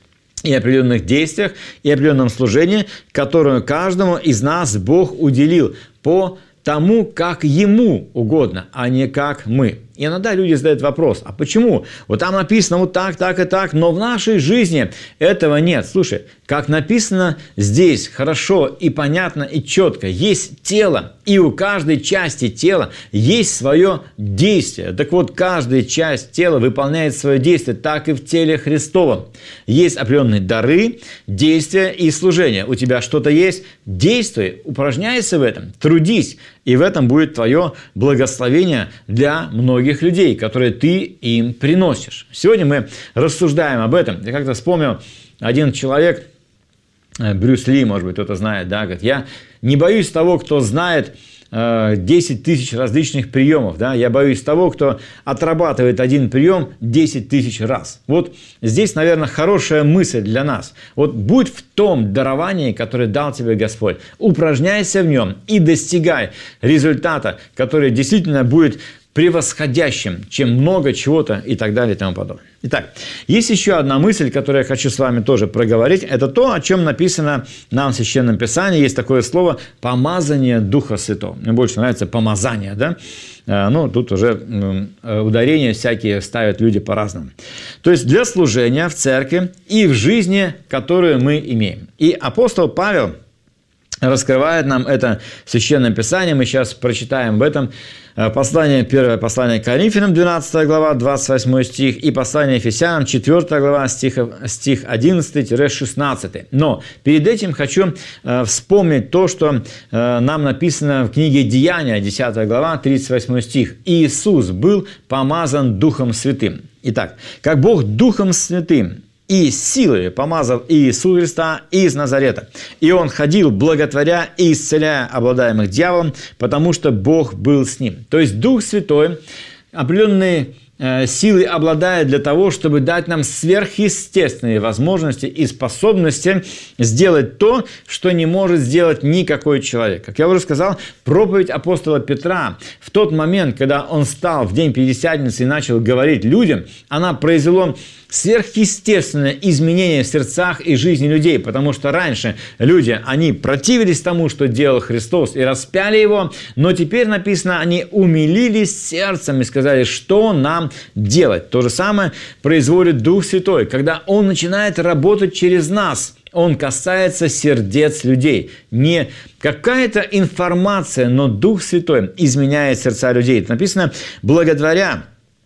и определенных действиях, и определенном служении, которое каждому из нас Бог уделил по тому, как Ему угодно, а не как мы. И иногда люди задают вопрос, а почему? Вот там написано вот так, так и так, но в нашей жизни этого нет. Слушай, как написано здесь хорошо и понятно и четко, есть тело, и у каждой части тела есть свое действие. Так вот, каждая часть тела выполняет свое действие, так и в теле Христовом. Есть определенные дары, действия и служения. У тебя что-то есть, действуй, упражняйся в этом, трудись, и в этом будет твое благословение для многих людей, которые ты им приносишь. Сегодня мы рассуждаем об этом. Я как-то вспомнил, один человек, Брюс Ли, может быть, кто-то знает, да, говорит, я не боюсь того, кто знает десять тысяч различных приемов, да, я боюсь того, кто отрабатывает один прием десять тысяч раз. Вот здесь, наверное, хорошая мысль для нас. Вот будь в том даровании, которое дал тебе Господь, упражняйся в нем и достигай результата, который действительно будет превосходящим, чем много чего-то и так далее и тому подобное. Итак, есть еще одна мысль, которую я хочу с вами тоже проговорить. Это то, о чем написано нам в Священном Писании. Есть такое слово «помазание Духа Святого». Мне больше нравится «помазание», да? Ну, тут уже ударения всякие ставят люди по-разному. То есть для служения в церкви и в жизни, которую мы имеем. И апостол Павел раскрывает нам это в Священном Писании. Мы сейчас прочитаем об этом. Послание, первое послание к Коринфянам, двенадцатая глава, двадцать восьмой стих, и послание Ефесянам, четвёртая глава, стих, стих одиннадцатый-шестнадцатый. Но перед этим хочу э, вспомнить то, что э, нам написано в книге Деяния, десятая глава, тридцать восьмой стих. «Иисус был помазан Духом Святым». Итак, как Бог Духом Святым и силой помазал Иисуса Христа из Назарета. И он ходил, благотворя и исцеляя обладаемых дьяволом, потому что Бог был с ним. То есть Дух Святой определенные э, силы обладает для того, чтобы дать нам сверхъестественные возможности и способности сделать то, что не может сделать никакой человек. Как я уже сказал, проповедь апостола Петра в тот момент, когда он стал в день Пятидесятницы и начал говорить людям, она произвела сверхъестественное изменение в сердцах и жизни людей, потому что раньше люди, они противились тому, что делал Христос, и распяли его, но теперь написано, они умилились сердцем и сказали, что нам делать. То же самое производит Дух Святой, когда Он начинает работать через нас. Он касается сердец людей. Не какая-то информация, но Дух Святой изменяет сердца людей. Это написано, благодаря,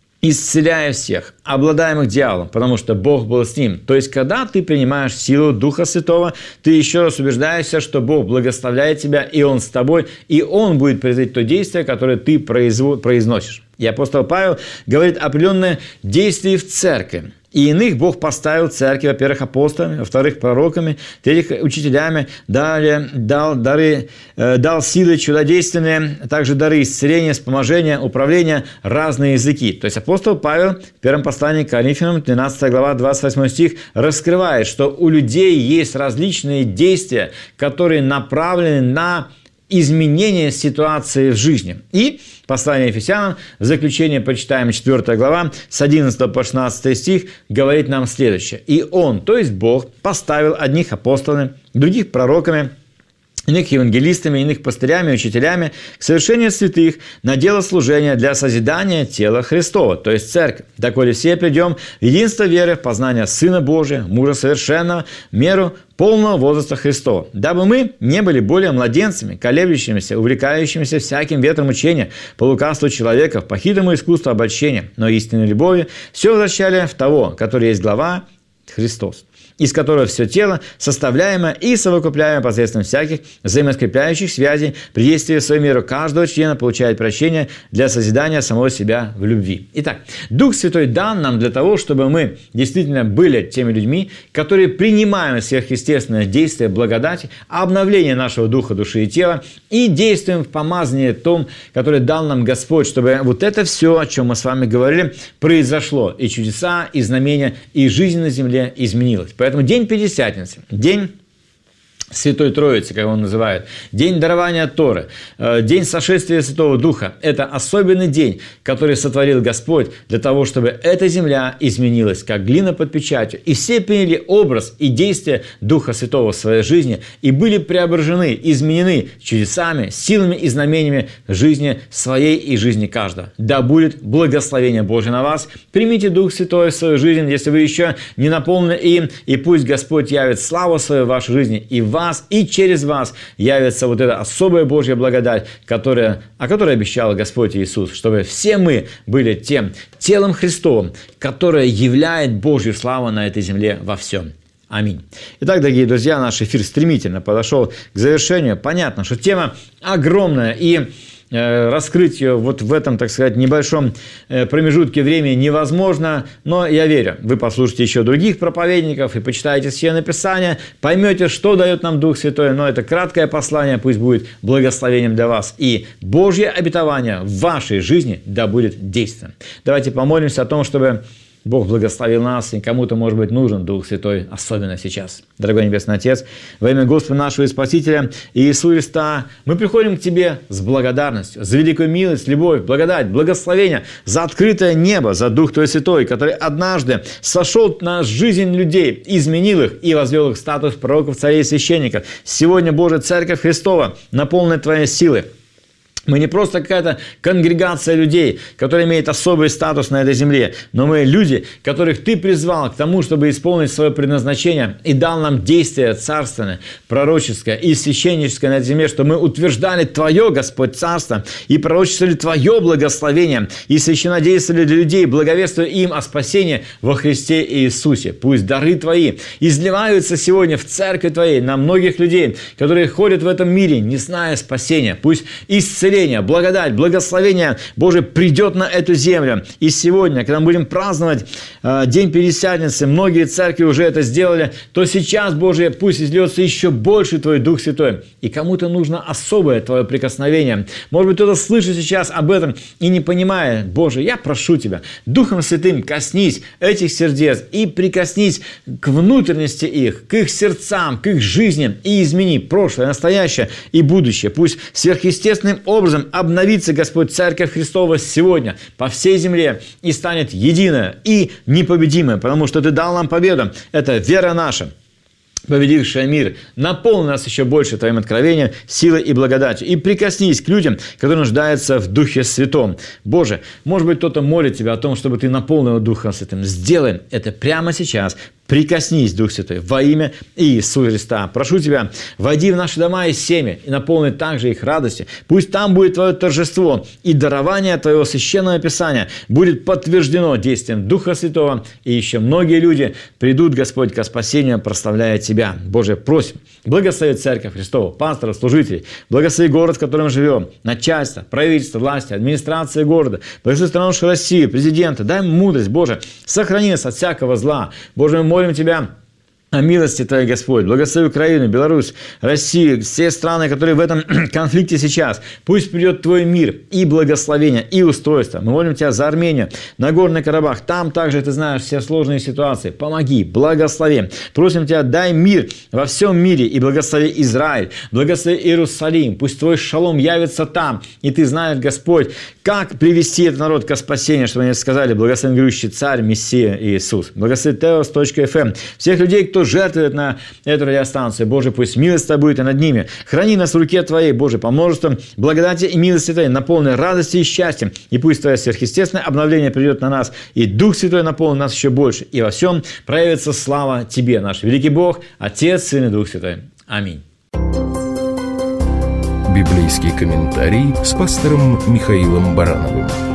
исцеляя всех, обладаемых дьяволом, потому что Бог был с ним. То есть, когда ты принимаешь силу Духа Святого, ты еще раз убеждаешься, что Бог благословляет тебя, и Он с тобой, и Он будет производить то действие, которое ты произносишь. И апостол Павел говорит определенное действие в церкви. И иных Бог поставил в церкви, во-первых, апостолами, во-вторых, пророками, в-третьих, учителями, далее дал дары, э, дал силы чудодейственные, а также дары исцеления, вспоможения, управления, разные языки. То есть апостол Павел в первом послании к Коринфянам, двенадцатая глава, двадцать восьмой стих, раскрывает, что у людей есть различные действия, которые направлены на изменение ситуации в жизни. И послание Ефесянам, в заключение почитаем четвёртая глава, с одиннадцатого по шестнадцатый стих, говорит нам следующее. «И Он, то есть Бог, поставил одних апостолами, других пророками, иных евангелистами, иных пастырями, учителями, к совершению святых, на дело служения для созидания тела Христова, то есть церковь, доколе все придем в единство веры, в познание Сына Божия, мужа совершенного, меру полного возраста Христова, дабы мы не были более младенцами, колеблющимися, увлекающимися всяким ветром учения, по лукавству человеков, по хитрому искусству обольщения, но истинной любовью все возвращали в того, который есть глава, Христос, из которого все тело, составляемое и совокупляемое посредством всяких взаимоскрепляющих связей, при действии в свою меру каждого члена получает прощение для созидания самого себя в любви. Итак, Дух Святой дан нам для того, чтобы мы действительно были теми людьми, которые принимаем сверхъестественное действие благодати, обновление нашего духа, души и тела, и действуем в помазании том, которое дал нам Господь, чтобы вот это все, о чем мы с вами говорили, произошло, и чудеса, и знамения, и жизнь на земле изменилась. Поэтому день Пятидесятницы, день Святой Троицы, как его называют, день дарования Торы, день сошествия Святого Духа – это особенный день, который сотворил Господь для того, чтобы эта земля изменилась, как глина под печатью, и все приняли образ и действия Духа Святого в своей жизни и были преображены, изменены чудесами, силами и знамениями жизни своей и жизни каждого. Да будет благословение Божие на вас. Примите Дух Святой в свою жизнь, если вы еще не наполнены им, и пусть Господь явит славу свою в вашей жизни и в вас, и через вас явится вот эта особая Божья благодать, которая, о которой обещал Господь Иисус, чтобы все мы были тем телом Христовым, которое являет Божью славу на этой земле во всем. Аминь. Итак, дорогие друзья, наш эфир стремительно подошел к завершению. Понятно, что тема огромная, и раскрыть ее вот в этом, так сказать, небольшом промежутке времени невозможно, но я верю, вы послушаете еще других проповедников и почитаете Священное Писание, поймете, что дает нам Дух Святой, но это краткое послание, пусть будет благословением для вас, и Божье обетование в вашей жизни да будет действием. Давайте помолимся о том, чтобы Бог благословил нас, и кому-то, может быть, нужен Дух Святой, особенно сейчас. Дорогой Небесный Отец, во имя Господа нашего и Спасителя Иисуса Христа, мы приходим к Тебе с благодарностью, за великую милость, любовь, благодать, благословение, за открытое небо, за Дух Твой Святой, который однажды сошел на жизнь людей, изменил их и возвел их в статус пророков, царей и священников. Сегодня, Божия Церковь Христова, наполнена Твоей силой. Мы не просто какая-то конгрегация людей, которые имеют особый статус на этой земле, но мы люди, которых Ты призвал к тому, чтобы исполнить свое предназначение и дал нам действие царственное, пророческое и священническое на этой земле, что мы утверждали Твое, Господь, царство и пророчествовали Твое благословение и священнодействовали для людей, благовествуя им о спасении во Христе Иисусе. Пусть дары Твои изливаются сегодня в церковь Твоей на многих людей, которые ходят в этом мире, не зная спасения. Пусть исцеление, благодать, благословение Божие придет на эту землю. И сегодня, когда мы будем праздновать э, День Пятидесятницы, многие церкви уже это сделали, то сейчас, Божие, пусть изльется еще больше Твой Дух Святой. И кому-то нужно особое Твое прикосновение. Может быть, кто-то слышит сейчас об этом и не понимает. Боже, я прошу Тебя, Духом Святым коснись этих сердец и прикоснись к внутренности их, к их сердцам, к их жизни и измени прошлое, настоящее и будущее. Пусть сверхъестественным образом образом обновится, Господь, Церковь Христова сегодня по всей земле и станет единая и непобедимая, потому что Ты дал нам победу. Это вера наша, победившая мир. Наполни нас еще больше Твоим откровением, силой и благодатью. И прикоснись к людям, которые нуждаются в Духе Святом. Боже, может быть, кто-то молит Тебя о том, чтобы Ты наполнил Духом Святым. Сделай это прямо сейчас. Прикоснись, Дух Святой, во имя Иисуса Христа. Прошу Тебя, войди в наши дома и семьи и наполни также их радостью. Пусть там будет Твое торжество и дарование Твоего священного Писания будет подтверждено действием Духа Святого, и еще многие люди придут, Господь, ко спасению, прославляя Тебя. Боже, просим, благослови Церковь Христову, пасторов, служителей, благослови город, в котором живем, начальство, правительство, власти, администрация города, благослови страну нашу Россию, президента, дай мудрость, Боже, сохрани нас от всякого зла. Боже, мы молим Тебя о милости Твоей, Господь. Благослови Украину, Беларусь, Россию, все страны, которые в этом конфликте сейчас. Пусть придет Твой мир и благословение, и устройство. Мы молим Тебя за Армению, Нагорный Карабах. Там также, Ты знаешь, все сложные ситуации. Помоги, благослови. Просим Тебя, дай мир во всем мире и благослови Израиль, благослови Иерусалим. Пусть Твой шалом явится там. И Ты знаешь, Господь, как привести этот народ к спасению, чтобы они сказали: благословен грядущий Царь, Мессия Иисус. Благослови Теос точка эф эм. Всех людей, кто жертвует на эту радиостанцию, Боже, пусть милость Твоя будет и над ними. Храни нас в руке Твоей, Боже, по множеству благодати и милости Твоей, наполни радости и счастьем. И пусть Твое сверхъестественное обновление придет на нас, и Дух Святой наполнит нас еще больше. И во всем проявится слава Тебе, наш великий Бог, Отец, Сын и Дух Святой. Аминь. Библейский комментарий с пастором Михаилом Барановым.